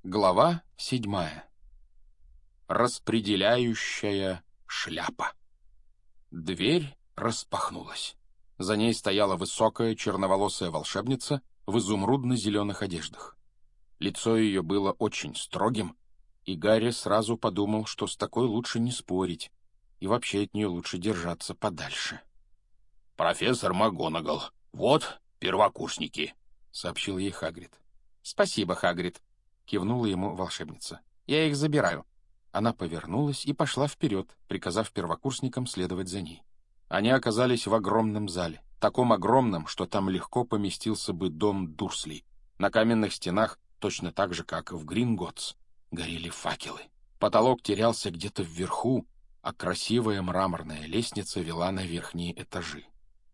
Глава 7. Распределяющая шляпа. Дверь распахнулась. За ней стояла высокая черноволосая волшебница в изумрудно-зеленых одеждах. Лицо ее было очень строгим, и Гарри сразу подумал, что с такой лучше не спорить, и вообще от нее лучше держаться подальше. «Профессор МакГонагал, вот первокурсники», — сообщил ей Хагрид. «Спасибо, Хагрид», — кивнула ему волшебница. «Я их забираю». Она повернулась и пошла вперед, приказав первокурсникам следовать за ней. Они оказались в огромном зале, таком огромном, что там легко поместился бы дом Дурслей. На каменных стенах, точно так же, как в Гринготтс, горели факелы. Потолок терялся где-то вверху, а красивая мраморная лестница вела на верхние этажи.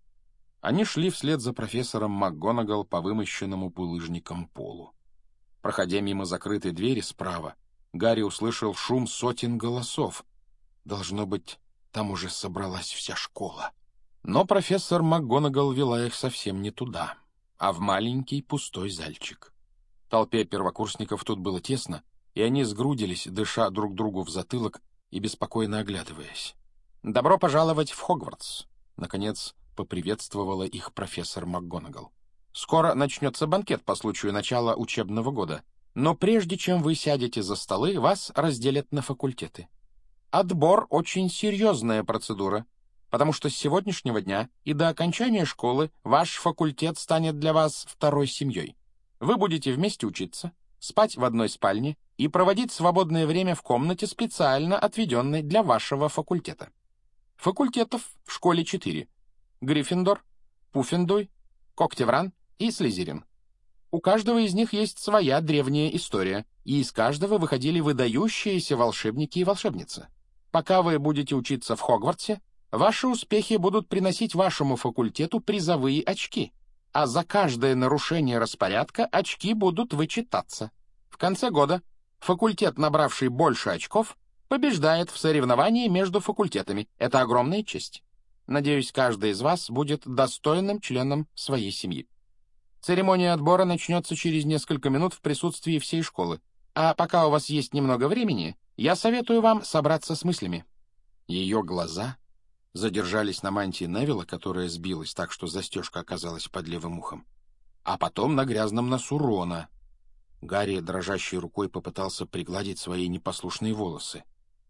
Они шли вслед за профессором МакГонагал по вымощенному булыжником полу. Проходя мимо закрытой двери справа, Гарри услышал шум сотен голосов. Должно быть, там уже собралась вся школа. Но профессор МакГонагал вела их совсем не туда, а в маленький пустой зальчик. Толпе первокурсников тут было тесно, и они сгрудились, дыша друг другу в затылок и беспокойно оглядываясь. «Добро пожаловать в Хогвартс!» Наконец поприветствовала их профессор МакГонагал. «Скоро начнется банкет по случаю начала учебного года, но прежде чем вы сядете за столы, вас разделят на факультеты. Отбор — очень серьезная процедура, потому что с сегодняшнего дня и до окончания школы ваш факультет станет для вас второй семьей. Вы будете вместе учиться, спать в одной спальне и проводить свободное время в комнате, специально отведенной для вашего факультета. Факультетов в школе 4. Гриффиндор, Пуффендуй, Когтевран и Слизерин. У каждого из них есть своя древняя история, и из каждого выходили выдающиеся волшебники и волшебницы. Пока вы будете учиться в Хогвартсе, ваши успехи будут приносить вашему факультету призовые очки, а за каждое нарушение распорядка очки будут вычитаться. В конце года факультет, набравший больше очков, побеждает в соревновании между факультетами. Это огромная честь. Надеюсь, каждый из вас будет достойным членом своей семьи. Церемония отбора начнется через несколько минут в присутствии всей школы. А пока у вас есть немного времени, я советую вам собраться с мыслями». Ее глаза задержались на мантии Невилла, которая сбилась так, что застежка оказалась под левым ухом, а потом на грязном носу Рона. Гарри дрожащей рукой попытался пригладить свои непослушные волосы.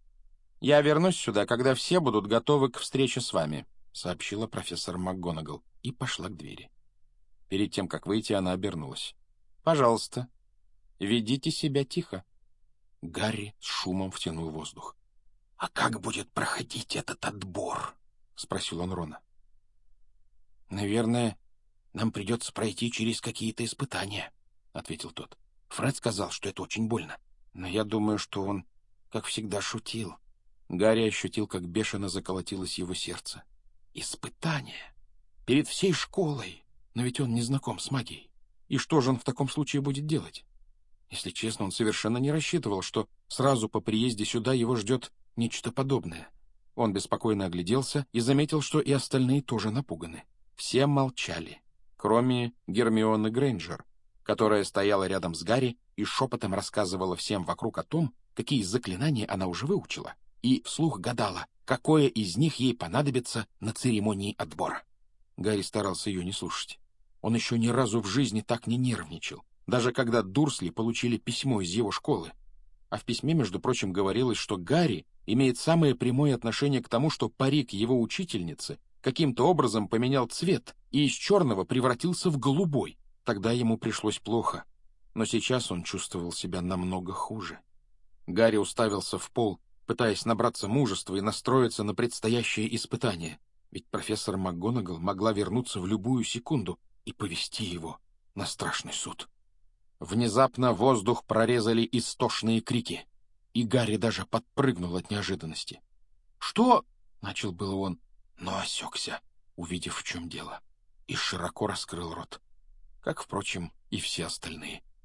«Я вернусь сюда, когда все будут готовы к встрече с вами», — сообщила профессор МакГонагал и пошла к двери. Перед тем, как выйти, она обернулась. «Пожалуйста, ведите себя тихо». Гарри с шумом втянул воздух. «А как будет проходить этот отбор?» — спросил он Рона. «Наверное, нам придется пройти через какие-то испытания», — ответил тот. «Фред сказал, что это очень больно, но я думаю, что он, как всегда, шутил». Гарри ощутил, как бешено заколотилось его сердце. «Испытания! Перед всей школой! Но ведь он не знаком с магией. И что же он в таком случае будет делать? Если честно, он совершенно не рассчитывал, что сразу по приезде сюда его ждет нечто подобное. Он беспокойно огляделся и заметил, что и остальные тоже напуганы. Все молчали, кроме Гермионы Грейнджер, которая стояла рядом с Гарри и шепотом рассказывала всем вокруг о том, какие заклинания она уже выучила, и вслух гадала, какое из них ей понадобится на церемонии отбора. Гарри старался ее не слушать. Он еще ни разу в жизни так не нервничал, даже когда Дурсли получили письмо из его школы. А в письме, между прочим, говорилось, что Гарри имеет самое прямое отношение к тому, что парик его учительницы каким-то образом поменял цвет и из черного превратился в голубой. Тогда ему пришлось плохо, но сейчас он чувствовал себя намного хуже. Гарри уставился в пол, пытаясь набраться мужества и настроиться на предстоящее испытание, ведь профессор МакГонагал могла вернуться в любую секунду и повести его на страшный суд. Внезапно воздух прорезали истошные крики, и Гарри даже подпрыгнул от неожиданности. «Что?» — начал было он, но осекся, увидев, в чем дело, и широко раскрыл рот, как, впрочем, и все остальные.